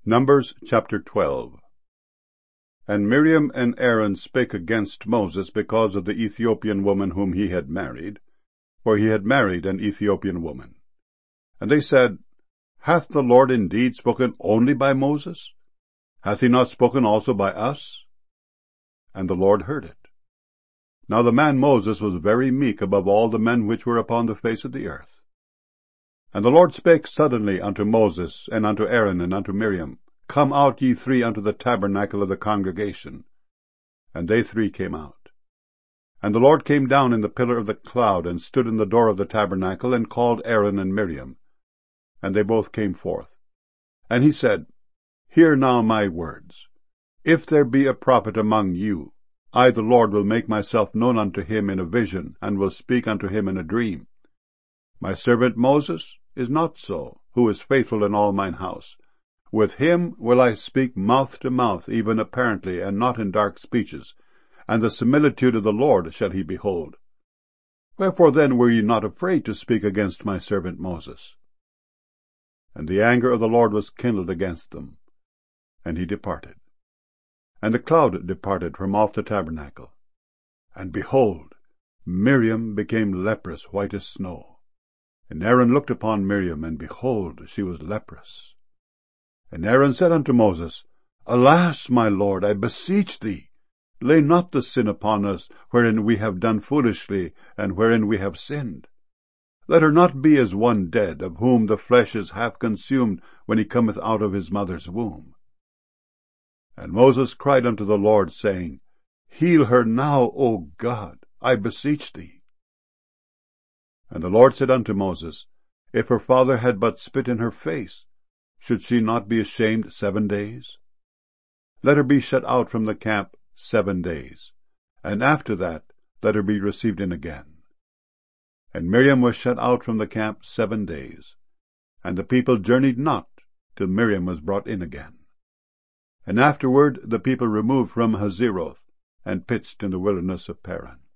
Numbers chapter 12. And Miriam and Aaron spake against Moses because of the Ethiopian woman whom he had married, for he had married an Ethiopian woman. And they said, Hath the Lord indeed spoken only by Moses? Hath he not spoken also by us? And the Lord heard it. Now the man Moses was very meek above all the men which were upon the face of the earth. And the Lord spake suddenly unto Moses, and unto Aaron, and unto Miriam, Come out ye three unto the tabernacle of the congregation. And they three came out. And the Lord came down in the pillar of the cloud, and stood in the door of the tabernacle, and called Aaron and Miriam. And they both came forth. And he said, Hear now my words. If there be a prophet among you, I the Lord will make myself known unto him in a vision, and will speak unto him in a dream. My servant Moses is not so, who is faithful in all mine house. With him will I speak mouth to mouth, even apparently, and not in dark speeches, and the similitude of the Lord shall he behold. Wherefore then were ye not afraid to speak against my servant Moses? And the anger of the Lord was kindled against them, and he departed. And the cloud departed from off the tabernacle. And behold, Miriam became leprous, white as snow. And Aaron looked upon Miriam, and behold, she was leprous. And Aaron said unto Moses, Alas, my Lord, I beseech thee, lay not the sin upon us, wherein we have done foolishly, and wherein we have sinned. Let her not be as one dead, of whom the flesh is half consumed when he cometh out of his mother's womb. And Moses cried unto the Lord, saying, Heal her now, O God, I beseech thee. And the Lord said unto Moses, If her father had but spit in her face, should she not be ashamed 7 days? Let her be shut out from the camp 7 days, and after that let her be received in again. And Miriam was shut out from the camp 7 days, and the people journeyed not till Miriam was brought in again. And afterward the people removed from Hazeroth, and pitched in the wilderness of Paran.